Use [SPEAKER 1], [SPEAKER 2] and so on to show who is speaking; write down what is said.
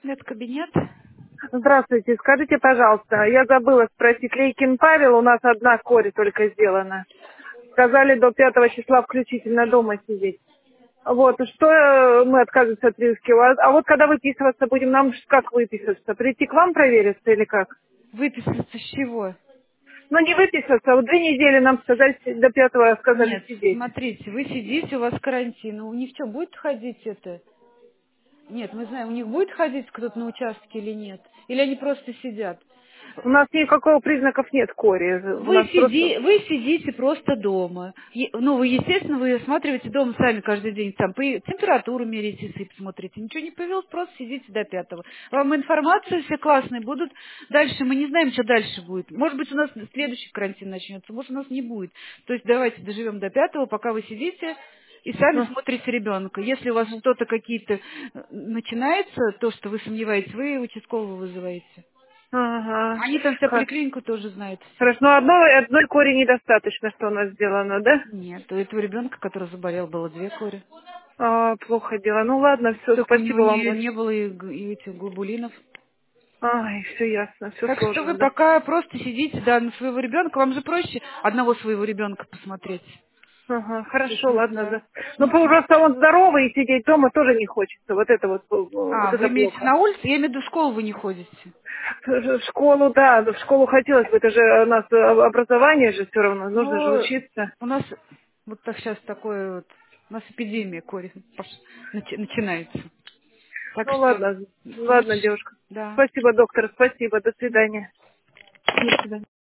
[SPEAKER 1] Нет, кабинет.
[SPEAKER 2] Здравствуйте, скажите, пожалуйста, я забыла спросить, Лейкин Павел, у нас одна кори только сделана. Сказали до 5 числа включительно дома сидеть. Вот, что мы отказываемся от прививки? А вот когда выписываться будем, нам как выписаться? Прийти к вам провериться или как?
[SPEAKER 1] Выписаться с чего?
[SPEAKER 2] Ну, не выписаться, вот 2 недели нам сказали, до 5 сказали
[SPEAKER 1] Нет,
[SPEAKER 2] сидеть.
[SPEAKER 1] смотрите, вы сидите, у вас карантин. У них что, будет ходить это? Нет, мы знаем, у них будет ходить кто-то на участке или нет? Или они просто сидят?
[SPEAKER 2] У нас никакого признаков нет кори, у нас просто...
[SPEAKER 1] Вы сидите просто дома. Ну, вы, естественно, вы осматриваете дома сами каждый день, там, температуру меряете, сыпь смотрите. Ничего не появилось, просто сидите до 5. Вам информация все классные будут. Дальше мы не знаем, что дальше будет. Может быть, у нас следующий карантин начнется, может, у нас не будет. То есть давайте доживем до 5, пока вы сидите и сами
[SPEAKER 2] Ну,
[SPEAKER 1] смотрите ребенка. Если у вас что-то какие-то начинается, то, что вы сомневаетесь, вы участкового вызываете.
[SPEAKER 2] ага.
[SPEAKER 1] Они там вся поликлинику тоже знают все.
[SPEAKER 2] Хорошо, но одной кори недостаточно, что у нас сделано, да?
[SPEAKER 1] Нет, у этого ребенка, который заболел, было 2 кори.
[SPEAKER 2] Плохо дело. Ну ладно, все,
[SPEAKER 1] Только у него
[SPEAKER 2] спасибо вам
[SPEAKER 1] не
[SPEAKER 2] большое.
[SPEAKER 1] было и этих глобулинов.
[SPEAKER 2] Ай, все ясно, все
[SPEAKER 1] Так что вы
[SPEAKER 2] сложно, да.
[SPEAKER 1] пока просто сидите, да, на своего ребенка. Вам же проще одного своего ребенка посмотреть.
[SPEAKER 2] Ага, хорошо,
[SPEAKER 1] Если,
[SPEAKER 2] ладно,
[SPEAKER 1] да.
[SPEAKER 2] да. Но просто он здоровый, и сидеть дома тоже не хочется. Вот это вот
[SPEAKER 1] А, вы
[SPEAKER 2] это
[SPEAKER 1] имеете
[SPEAKER 2] плохо.
[SPEAKER 1] на улице? Я имею в виду, в школу вы не ходите.
[SPEAKER 2] В школу, да, в школу хотелось бы, это же у нас образование же все равно, нужно же
[SPEAKER 1] Ну,
[SPEAKER 2] учиться.
[SPEAKER 1] у нас вот так сейчас такое вот, у нас эпидемия кори начинается. Так
[SPEAKER 2] Ну
[SPEAKER 1] что
[SPEAKER 2] ладно, ладно,
[SPEAKER 1] лучше,
[SPEAKER 2] девушка.
[SPEAKER 1] да.
[SPEAKER 2] Спасибо, доктор, спасибо, до свидания. До свидания.